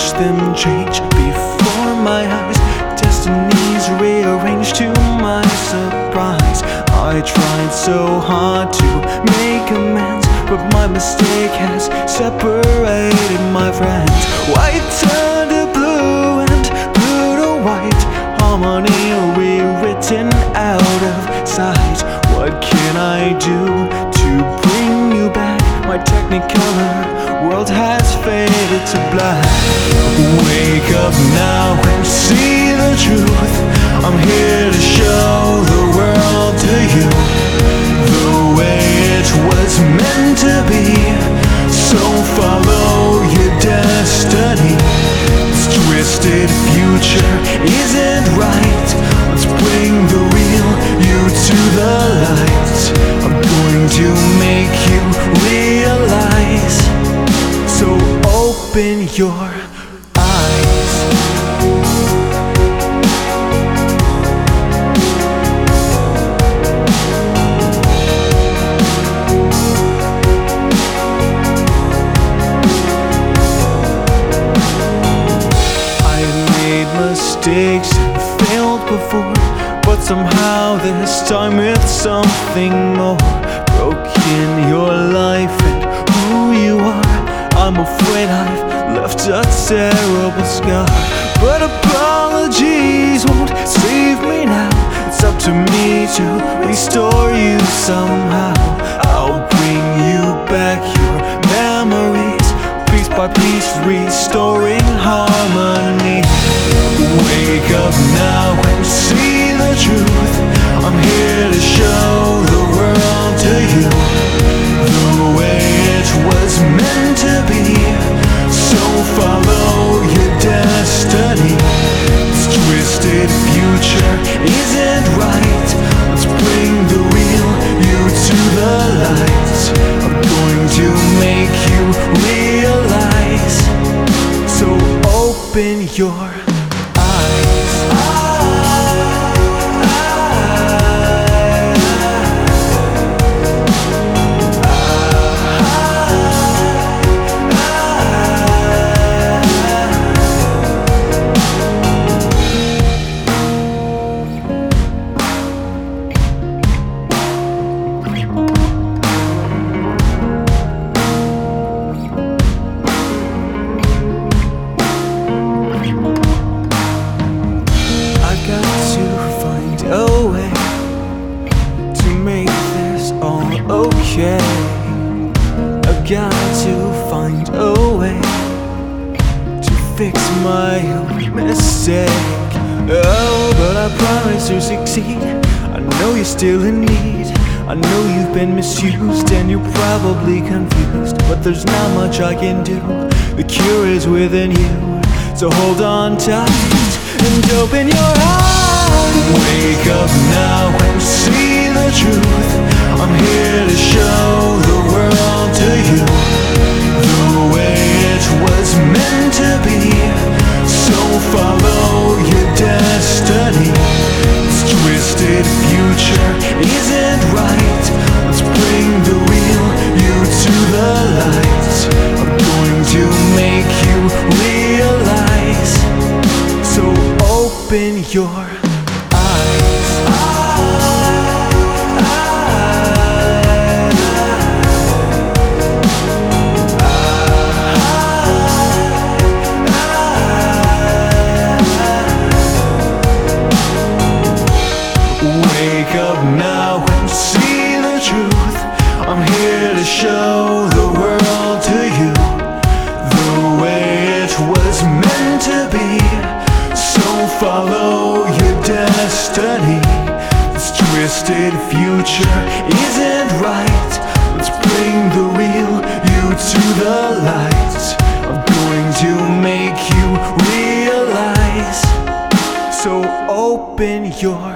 watch them change before my eyes. Destinies rearranged to my surprise. I tried so hard to make amends, but my mistake has separated my friends. White turned to blue and blue to white, harmony rewritten out of sight. What can I do to bring you back? My technicolor world has faded to black. Wake up now and see the truth. I'm here to show the world to you the way it was meant to be. So follow your destiny. This twisted future isn't right. Let's bring the real you to the light. I'm going to make you realize. So open your eyes. Mistakes and failed before, but somehow this time it's something more. Broken your life and who you are. I'm afraid I've left a terrible scar, but apologies won't save me now. It's up to me to restore you somehow. I'll bring you back your memories, piece by piece, restoring harmony. Wake up now and see the truth. I'm here to show the world to you the way it was meant to be. So follow your destiny. This twisted future isn't right. Let's bring the real you to the light. I'm going to make you realize. So open your okay. I've got to find a way to fix my own mistake. Oh, but I promise to succeed. I know you're still in need. I know you've been misused and you're probably confused, but there's not much I can do. The cure is within you. So hold on tight and open your eyes. Wake up now and see the truth. I'm here to show the world to you the way it was meant to be. So follow your destiny. This twisted future isn't right. Let's bring the real you to the light. I'm going to make you realize. So open your now and see the truth. I'm here to show the world to you the way it was meant to be. So follow your destiny. This twisted future isn't right. Let's bring the real you to the light. I'm going to make you realize. So open your